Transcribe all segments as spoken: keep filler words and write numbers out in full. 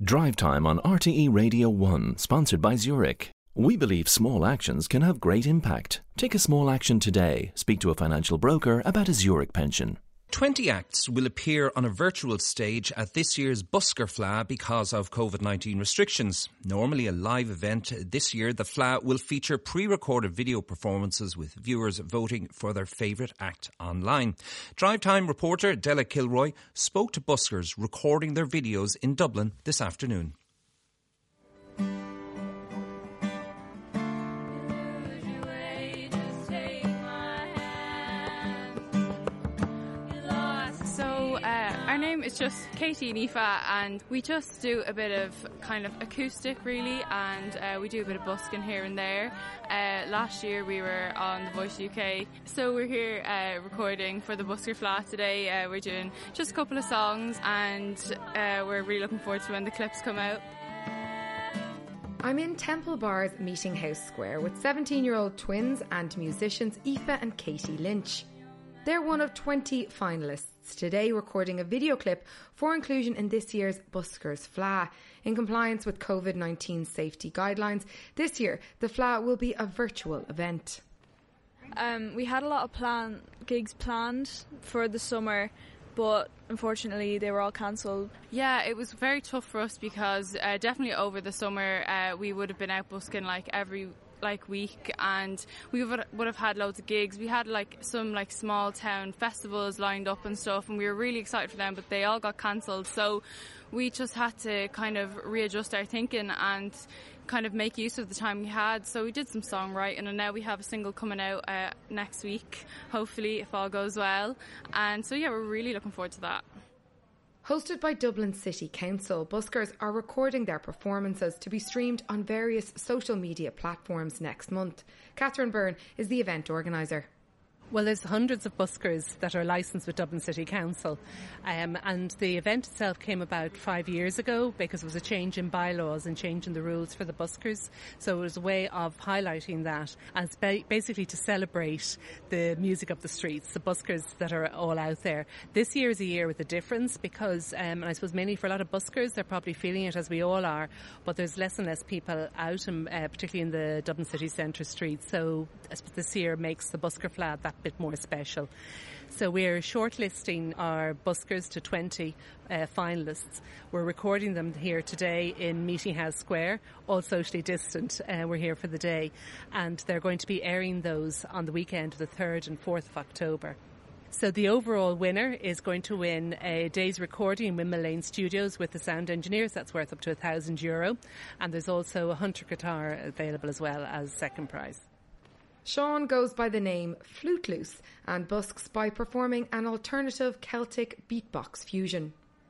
Drive Time on R T E Radio one, sponsored by Zurich. We believe small actions can have great impact. Take a small action today. Speak to a financial broker about a Zurich pension. twenty acts will appear on a virtual stage at this year's Busker F L A because of COVID nineteen restrictions. Normally a live event, this year the F L A will feature pre-recorded video performances with viewers voting for their favourite act online. Drive Time reporter Della Kilroy spoke to buskers recording their videos in Dublin this afternoon. It's just Katie and Aoife, and we just do a bit of kind of acoustic really, and uh, we do a bit of busking here and there. Uh, last year we were on The Voice U K, so we're here uh, recording for the Busker F L A today. Uh, we're doing just a couple of songs, and uh, we're really looking forward to when the clips come out. I'm in Temple Bar's Meeting House Square with seventeen-year-old twins and musicians Aoife and Katie Lynch. They're one of twenty finalists today, recording a video clip for inclusion in this year's Buskers F L A. In compliance with COVID nineteen safety guidelines, this year the F L A will be a virtual event. Um, we had a lot of plan gigs planned for the summer, but unfortunately they were all cancelled. Yeah, it was very tough for us because uh, definitely over the summer uh, we would have been out busking like every like week, and we would would have had loads of gigs. We had like some like small town festivals lined up and stuff, and we were really excited for them, but they all got cancelled, so we just had to kind of readjust our thinking and kind of make use of the time we had. So we did some songwriting, and now we have a single coming out uh, next week, hopefully, if all goes well. And so yeah, we're really looking forward to that. Hosted by Dublin City Council, buskers are recording their performances to be streamed on various social media platforms next month. Catherine Byrne is the event organiser. Well, there's hundreds of buskers that are licensed with Dublin City Council, um, and the event itself came about five years ago because it was a change in bylaws and change in the rules for the buskers. So it was a way of highlighting that, and it's ba- basically to celebrate the music of the streets, the buskers that are all out there. This year is a year with a difference because, um, and I suppose mainly for a lot of buskers, they're probably feeling it as we all are, but there's less and less people out, and, uh, particularly in the Dublin City centre streets. So I suppose this year makes the Busker F L A that bit more special. So we're shortlisting our buskers to twenty uh, finalists. We're recording them here today in Meeting House Square, all socially distant. Uh, we're here for the day, and they're going to be airing those on the weekend of the third and fourth of October. So the overall winner is going to win a day's recording in Windmill Lane Studios with the sound engineers. That's worth up to a thousand euro, and there's also a Hunter guitar available as well as second prize. Sean goes by the name Flute Loose and busks by performing an alternative Celtic beatbox fusion.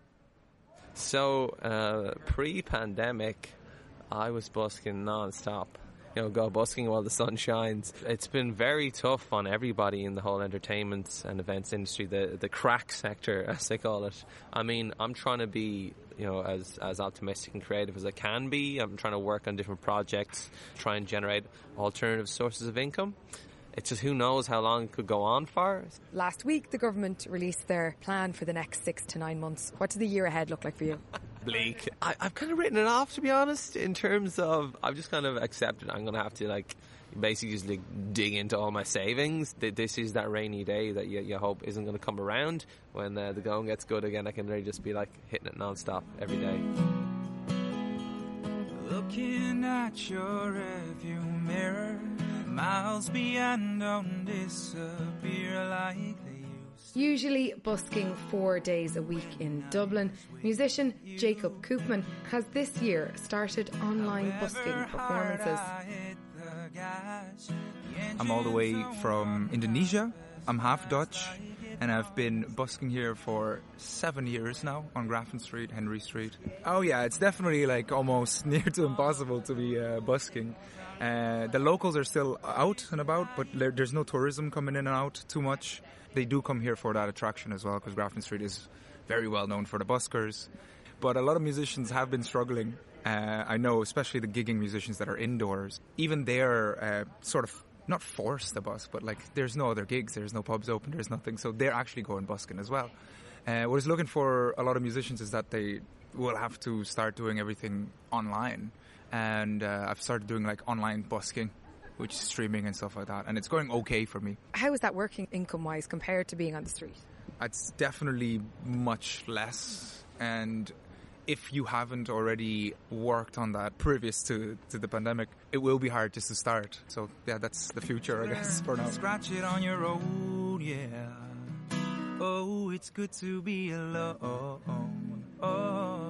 So, uh, pre-pandemic, I was busking non-stop. You know, go busking while the sun shines. It's been very tough on everybody in the whole entertainment and events industry, the the crack sector, as they call it. I mean, I'm trying to be, you know, as, as optimistic and creative as I can be. I'm trying to work on different projects, try and generate alternative sources of income. It's just who knows how long it could go on for. Last week, the government released their plan for the next six to nine months. What does the year ahead look like for you? Bleak. I, I've kind of written it off, to be honest, in terms of I've just kind of accepted I'm going to have to like basically just like dig into all my savings. This is that rainy day that you, you hope isn't going to come around. When uh, the going gets good again, I can really just be like hitting it non-stop every day. Looking at your rearview mirror, miles beyond don't disappear like they used. Usually busking four days a week in Dublin, musician Jacob Koopman has this year started online busking performances. I'm all the way from Indonesia. I'm half Dutch, and I've been busking here for seven years now on Grafton Street, Henry Street. Oh yeah, it's definitely like almost near to impossible to be uh, busking. Uh, the locals are still out and about, but there, there's no tourism coming in and out too much. They do come here for that attraction as well, because Grafton Street is very well known for the buskers. But a lot of musicians have been struggling. Uh, I know, especially the gigging musicians that are indoors. Even they're uh, sort of not forced to busk, but like there's no other gigs, there's no pubs open, there's nothing. So they're actually going busking as well. Uh, what is looking for a lot of musicians is that they we'll have to start doing everything online. And uh, I've started doing like online busking, which is streaming and stuff like that. And it's going okay for me. How is that working income-wise compared to being on the street? It's definitely much less. And if you haven't already worked on that previous to, to the pandemic, it will be hard just to start. So yeah, that's the future, I guess, for now. Scratch it on your road, yeah. Oh, it's good to be alone. Oh.